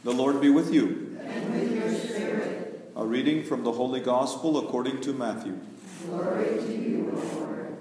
The Lord be with you. And with your spirit. A reading from the Holy Gospel according to Matthew. Glory to you, Lord.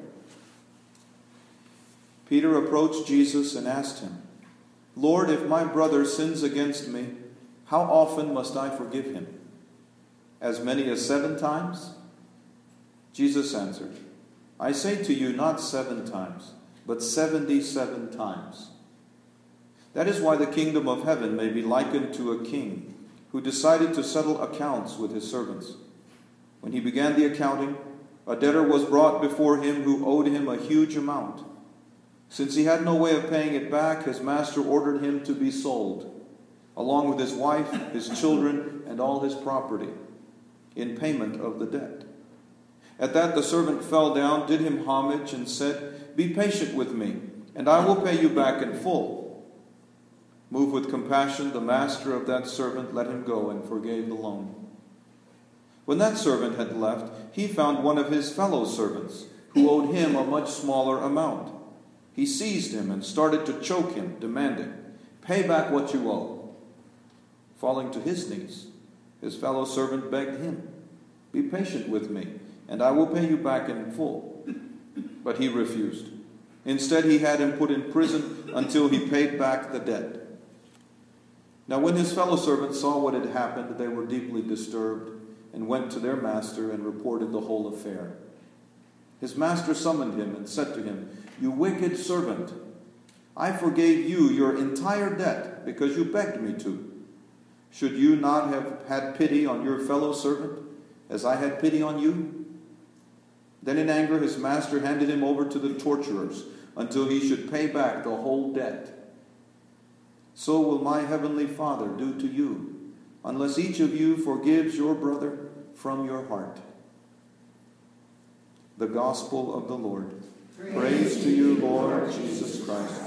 Peter approached Jesus and asked him, "Lord, if my brother sins against me, how often must I forgive him? As many as 7 times?" Jesus answered, "I say to you, not 7 times, but 77 times." That is why the kingdom of heaven may be likened to a king who decided to settle accounts with his servants. When he began the accounting, a debtor was brought before him who owed him a huge amount. Since he had no way of paying it back, his master ordered him to be sold, along with his wife, his children, and all his property, in payment of the debt. At that the servant fell down, did him homage, and said, "Be patient with me, and I will pay you back in full." Moved with compassion, the master of that servant let him go and forgave the loan. When that servant had left, he found one of his fellow servants who owed him a much smaller amount. He seized him and started to choke him, demanding, "Pay back what you owe." Falling to his knees, his fellow servant begged him, "Be patient with me, and I will pay you back in full." But he refused. Instead, he had him put in prison until he paid back the debt. Now when his fellow servants saw what had happened, they were deeply disturbed and went to their master and reported the whole affair. His master summoned him and said to him, "You wicked servant, I forgave you your entire debt because you begged me to. Should you not have had pity on your fellow servant as I had pity on you?" Then in anger his master handed him over to the torturers until he should pay back the whole debt. So will my heavenly Father do to you, unless each of you forgives your brother from your heart. The Gospel of the Lord. Praise to you, Lord Jesus Christ.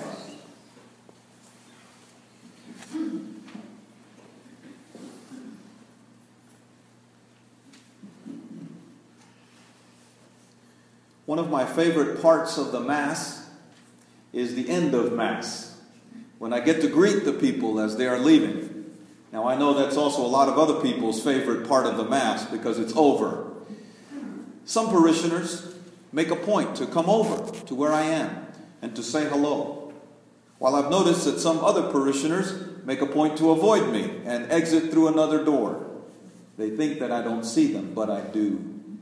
One of my favorite parts of the Mass is the end of Mass, when I get to greet the people as they are leaving. Now I know that's also a lot of other people's favorite part of the Mass because it's over. Some parishioners make a point to come over to where I am and to say hello, while I've noticed that some other parishioners make a point to avoid me and exit through another door. They think that I don't see them, but I do.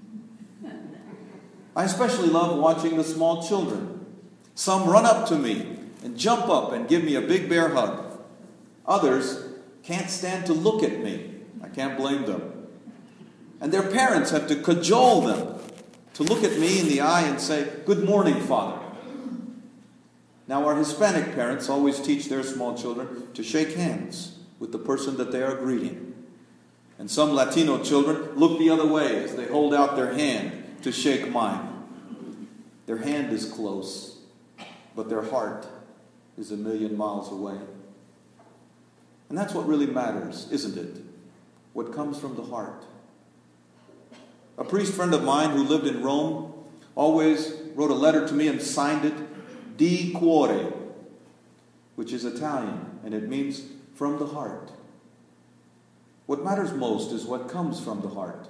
I especially love watching the small children. Some run up to me and jump up and give me a big bear hug. Others can't stand to look at me. I can't blame them. And their parents have to cajole them to look at me in the eye and say, "Good morning, Father." Now our Hispanic parents always teach their small children to shake hands with the person that they are greeting. And some Latino children look the other way as they hold out their hand to shake mine. Their hand is close, but their heart is a million miles away. And that's what really matters, isn't it? What comes from the heart. A priest friend of mine who lived in Rome always wrote a letter to me and signed it Di Cuore, which is Italian, and it means from the heart. What matters most is what comes from the heart.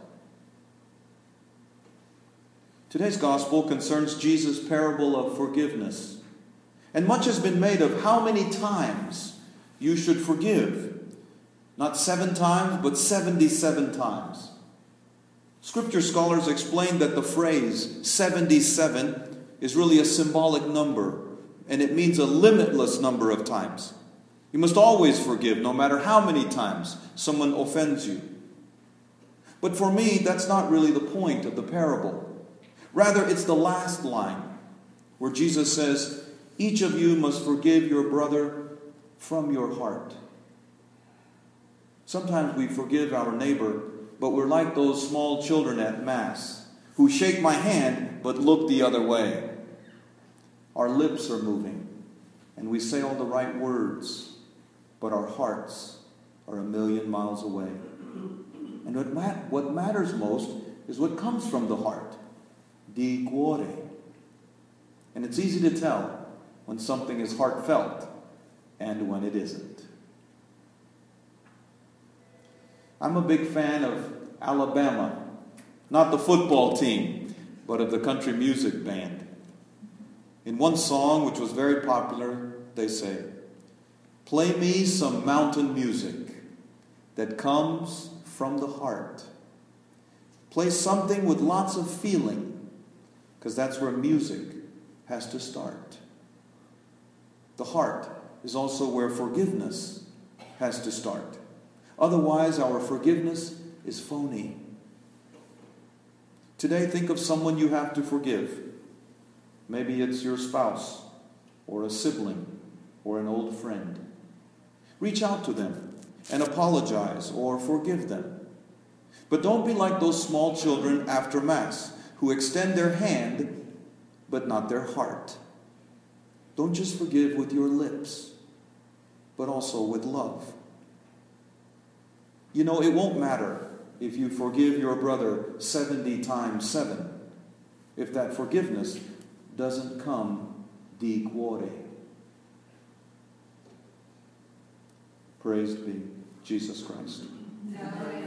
Today's gospel concerns Jesus' parable of forgiveness. And much has been made of how many times you should forgive. Not 7 times, but 77 times. Scripture scholars explain that the phrase 77 is really a symbolic number, and it means a limitless number of times. You must always forgive, no matter how many times someone offends you. But for me, that's not really the point of the parable. Rather, it's the last line, where Jesus says, "Each of you must forgive your brother from your heart." Sometimes we forgive our neighbor, but we're like those small children at Mass who shake my hand but look the other way. Our lips are moving, and we say all the right words, but our hearts are a million miles away. And what matters most is what comes from the heart. Di cuore. And it's easy to tell when something is heartfelt and when it isn't. I'm a big fan of Alabama. Not the football team, but of the country music band. In one song, which was very popular, they say, "Play me some mountain music that comes from the heart. Play something with lots of feeling, because that's where music has to start." The heart is also where forgiveness has to start. Otherwise, our forgiveness is phony. Today, think of someone you have to forgive. Maybe it's your spouse, or a sibling, or an old friend. Reach out to them and apologize or forgive them. But don't be like those small children after Mass who extend their hand but not their heart. Don't just forgive with your lips, but also with love. You know, it won't matter if you forgive your brother 70 times 7 if that forgiveness doesn't come di cuore. Praised be Jesus Christ. Now